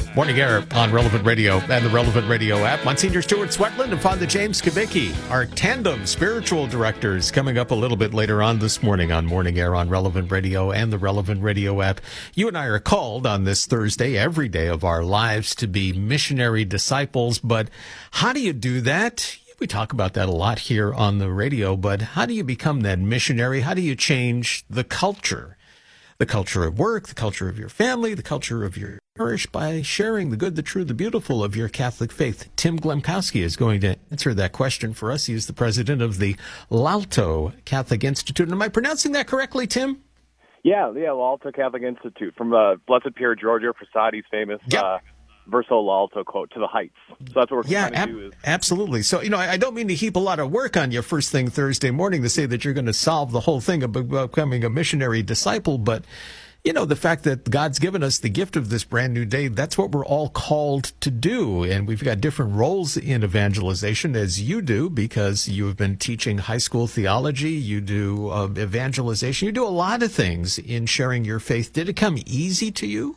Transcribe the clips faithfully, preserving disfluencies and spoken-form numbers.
Morning Air on Relevant Radio and the Relevant Radio app. Monsignor Stuart Swetland and Father James Kubicki, our tandem spiritual directors, coming up a little bit later on this morning on Morning Air on Relevant Radio and the Relevant Radio app. You and I are called on this Thursday, every day of our lives, to be missionary disciples. But how do you do that? We talk about that a lot here on the radio, but how do you become that missionary? How do you change the culture? The culture of work, the culture of your family, the culture of your parish by sharing the good, the true, the beautiful of your Catholic faith. Tim Glemkowski is going to answer that question for us. He is the president of the L'Alto Catholic Institute. Am I pronouncing that correctly, Tim? Yeah, yeah, L'Alto Catholic Institute from uh, Blessed Pier Giorgio Frassati's famous Yep. uh, Verso L'Alto quote, to the heights. So that's what we're Yeah, trying to ab- do. Is absolutely. So, you know, I I don't mean to heap a lot of work on you first thing Thursday morning to say that you're going to solve the whole thing of becoming a missionary disciple, but you know, the fact that God's given us the gift of this brand new day, that's what we're all called to do. And we've got different roles in evangelization, as you do, because you have been teaching high school theology. You do uh, evangelization. You do a lot of things in sharing your faith. Did it come easy to you?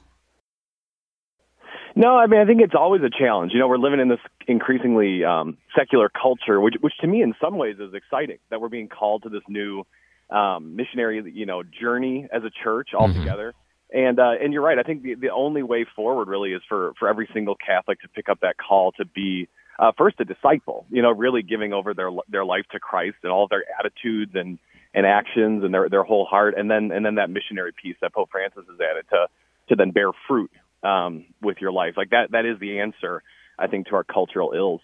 No, I mean, I think it's always a challenge. You know, we're living in this increasingly um, secular culture, which, which to me in some ways is exciting, that we're being called to this new um, missionary, you know, journey as a church altogether. Mm-hmm. And uh, and you're right. I think the, the only way forward really is for, for every single Catholic to pick up that call to be uh, first a disciple, you know, really giving over their their life to Christ and all of their attitudes and, and actions and their, their whole heart. And then and then that missionary piece that Pope Francis has added to to then bear fruit um, with your life. Like that, that is the answer, I think, to our cultural ills.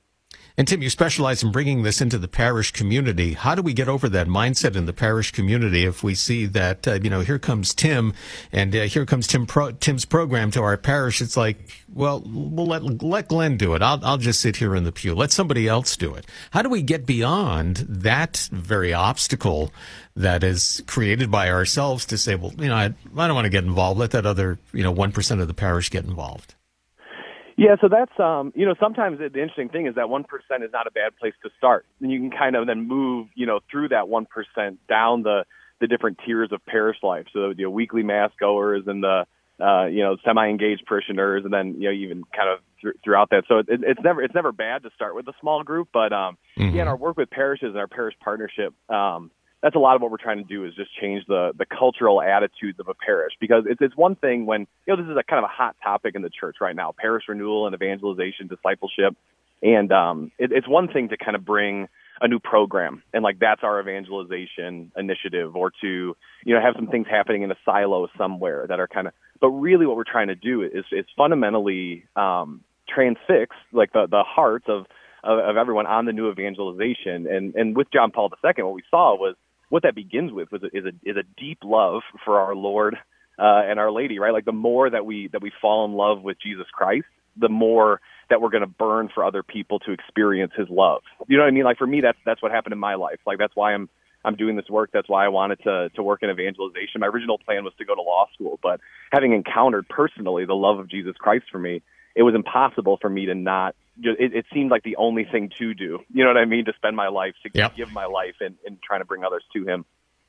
And Tim, you specialize in bringing this into the parish community. How do we get over that mindset in the parish community if we see that, uh, you know, here comes Tim and uh, here comes Tim Pro- Tim's program to our parish? It's like, well, we'll let, let Glenn do it. I'll, I'll just sit here in the pew. Let somebody else do it. How do we get beyond that very obstacle that is created by ourselves to say, well, you know, I, I don't want to get involved. Let that other, you know, one percent of the parish get involved. Yeah, so that's, um, you know, sometimes the interesting thing is that one percent is not a bad place to start. And you can kind of then move, you know, through that one percent down the, the different tiers of parish life. So, you know, weekly mass goers and the, uh, you know, semi-engaged parishioners, and then, you know, even kind of th- throughout that. So it, it's never it's never bad to start with a small group. But, um, mm-hmm. yeah, in our work with parishes and our parish partnership, um, that's a lot of what we're trying to do is just change the, the cultural attitudes of a parish, because it's, it's one thing when, you know, this is a kind of a hot topic in the church right now, parish renewal and evangelization, discipleship. And um, it, it's one thing to kind of bring a new program and like, that's our evangelization initiative, or to, you know, have some things happening in a silo somewhere that are kind of, but really what we're trying to do is, is fundamentally um, transfix like the, the hearts of, of, of everyone on the new evangelization. And, and with John Paul the Second, what we saw was, what that begins with was a, is a is a deep love for our Lord uh, and Our Lady, right? Like the more that we that we fall in love with Jesus Christ, the more that we're going to burn for other people to experience His love. You know what I mean? Like for me, that's that's what happened in my life. Like that's why I'm I'm doing this work. That's why I wanted to to work in evangelization. My original plan was to go to law school, but having encountered personally the love of Jesus Christ for me, it was impossible for me to not. It, it seemed like the only thing to do. You know what I mean? To spend my life, to yep. give my life in, in trying to bring others to Him.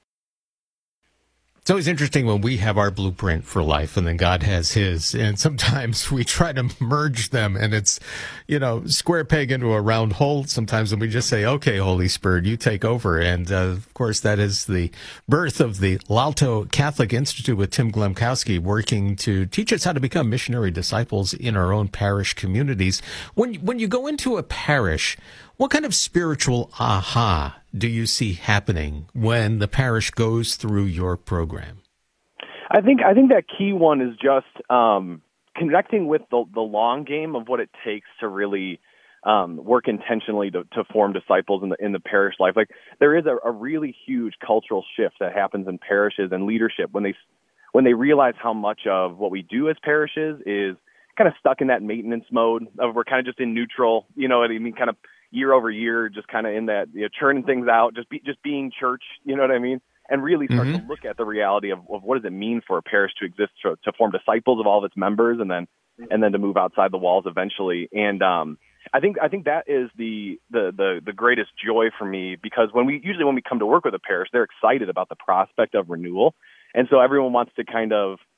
It's always interesting when we have our blueprint for life and then God has His, and sometimes we try to merge them and it's, you know, square peg into a round hole sometimes, and we just say, okay, Holy Spirit, you take over. And uh, of course, that is the birth of the L'Alto Catholic Institute with Tim Glemkowski, working to teach us how to become missionary disciples in our own parish communities. When, when you go into a parish, what kind of spiritual aha do you see happening when the parish goes through your program? I think I think that key one is just um, connecting with the, the long game of what it takes to really um, work intentionally to, to form disciples in the in the parish life. Like there is a, a really huge cultural shift that happens in parishes and leadership when they when they realize how much of what we do as parishes is kind of stuck in that maintenance mode of we're kind of just in neutral, you know what I mean, kind of year over year, just kind of in that, you know, churning things out, just be, just being church, you know what I mean? And really start mm-hmm. to look at the reality of, of what does it mean for a parish to exist, to, to form disciples of all of its members, and then and then to move outside the walls eventually. And um, I think I think that is the, the the the greatest joy for me, because when we usually when we come to work with a parish, they're excited about the prospect of renewal, and so everyone wants to kind of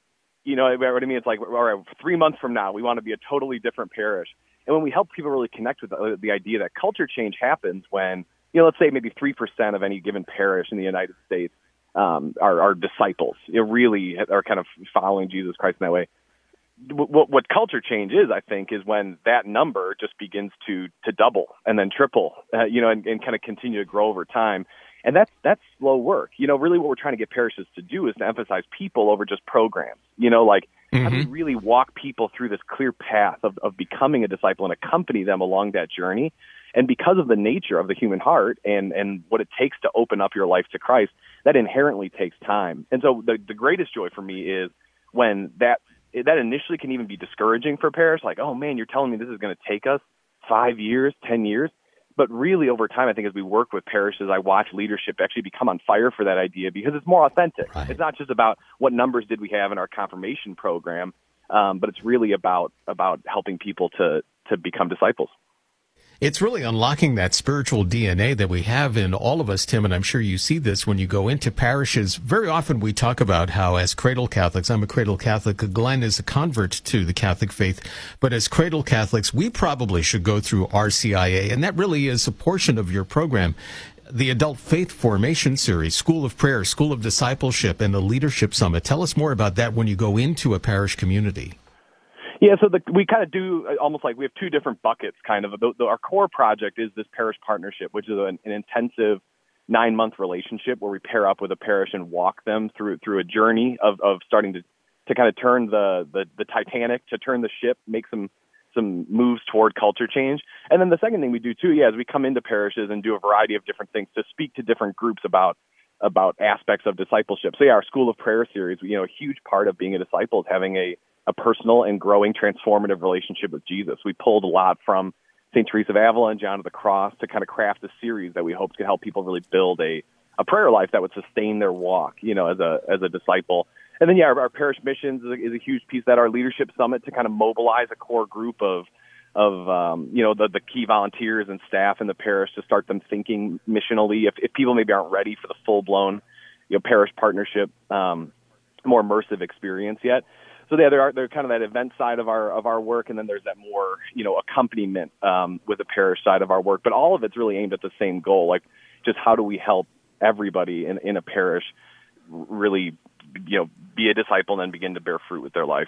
You know what I mean? It's like, all right, three months from now, we want to be a totally different parish. And when we help people really connect with the, the idea that culture change happens when, you know, let's say maybe three percent of any given parish in the United States um, are, are disciples, you know, really are kind of following Jesus Christ in that way. What, what culture change is, I think, is when that number just begins to to double and then triple, uh, you know, and, and kind of continue to grow over time. And that's that's slow work. You know, really what we're trying to get parishes to do is to emphasize people over just programs. You know, like mm-hmm. how do we really walk people through this clear path of, of becoming a disciple and accompany them along that journey? And because of the nature of the human heart and, and what it takes to open up your life to Christ, that inherently takes time. And so the, the greatest joy for me is when that that initially can even be discouraging for a parish, like, oh, man, you're telling me this is going to take us five years, ten years. But really, over time, I think as we work with parishes, I watch leadership actually become on fire for that idea because it's more authentic. Right. It's not just about what numbers did we have in our confirmation program, um, but it's really about about helping people to to become disciples. It's really unlocking that spiritual D N A that we have in all of us, Tim, and I'm sure you see this when you go into parishes. Very often we talk about how as cradle Catholics, I'm a cradle Catholic, Glenn is a convert to the Catholic faith, but as cradle Catholics, we probably should go through R C I A, and that really is a portion of your program. The Adult Faith Formation Series, School of Prayer, School of Discipleship, and the Leadership Summit. Tell us more about that when you go into a parish community. Yeah, so the, we kind of do almost like we have two different buckets, kind of. The, the, our core project is this parish partnership, which is an, an intensive nine-month relationship where we pair up with a parish and walk them through through a journey of, of starting to, to kind of turn the, the, the Titanic, to turn the ship, make some some moves toward culture change. And then the second thing we do, too, yeah, is we come into parishes and do a variety of different things to speak to different groups about about aspects of discipleship. So, yeah, our School of Prayer series, you know, a huge part of being a disciple is having a a personal and growing transformative relationship with Jesus. We pulled a lot from Saint Teresa of Avila and John of the Cross to kind of craft a series that we hope could help people really build a, a prayer life that would sustain their walk, you know, as a as a disciple. And then, yeah, our, our parish missions is a, is a huge piece that our leadership summit to kind of mobilize a core group of, of um, you know, the, the key volunteers and staff in the parish to start them thinking missionally. If, if people maybe aren't ready for the full-blown, you know, parish partnership, um, more immersive experience yet. So yeah, there are there's kind of that event side of our of our work, and then there's that more, you know, accompaniment um, with the parish side of our work. But all of it's really aimed at the same goal, like just how do we help everybody in, in a parish really, you know, be a disciple and then begin to bear fruit with their life.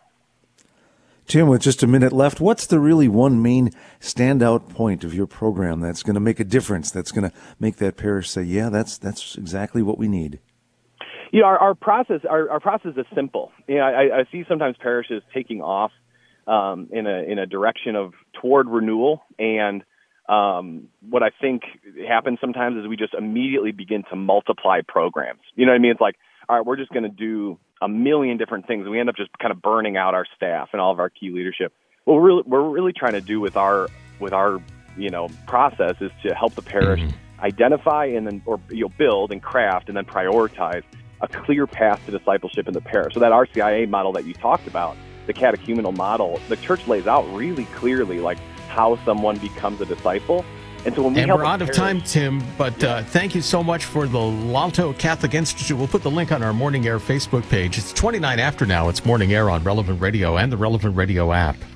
Tim, with just a minute left, what's the really one main standout point of your program that's going to make a difference, that's going to make that parish say, yeah, that's that's exactly what we need? You know, our, our process, our, our process is simple. You know, I, I see sometimes parishes taking off um, in a in a direction of toward renewal, and um, what I think happens sometimes is we just immediately begin to multiply programs. You know what I mean? It's like, all right, we're just going to do a million different things, and we end up just kind of burning out our staff and all of our key leadership. What we're really, we're really trying to do with our with our you know process is to help the parish mm-hmm. identify and then or you know build and craft and then prioritize a clear path to discipleship in the parish. So that R C I A model that you talked about, the catechumenal model, the church lays out really clearly like how someone becomes a disciple. And so when we and help we're out of parish, time, Tim, but uh, thank you so much for the L'Alto Catholic Institute. We'll put the link on our Morning Air Facebook page. It's twenty-nine after now. It's Morning Air on Relevant Radio and the Relevant Radio app.